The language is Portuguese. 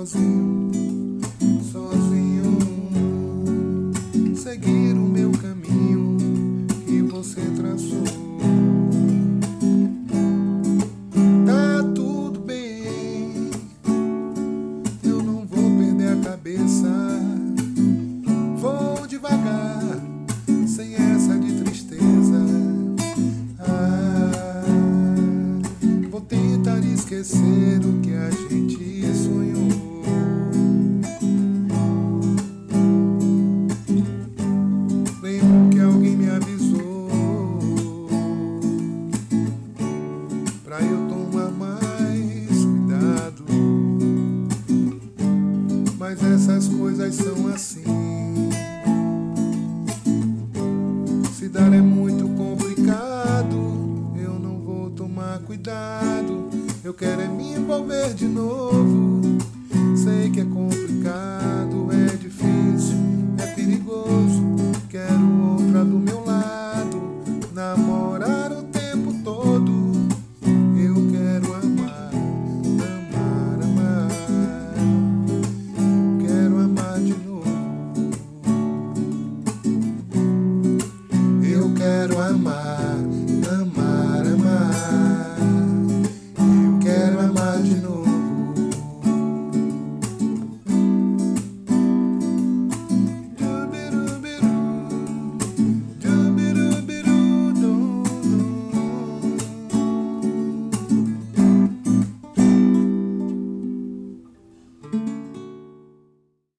sozinho, sozinho, seguir o meu caminho que você traçou. Tá tudo bem, eu não vou perder a cabeça, vou devagar, sem essa de tristeza. Vou tentar esquecer o que a gente sonhou. Lembro que alguém me avisou pra eu tomar mais cuidado, mas essas coisas são assim. Se dar é muito complicado, eu não vou tomar cuidado. Eu quero é me envolver de novo. Sei que é complicado.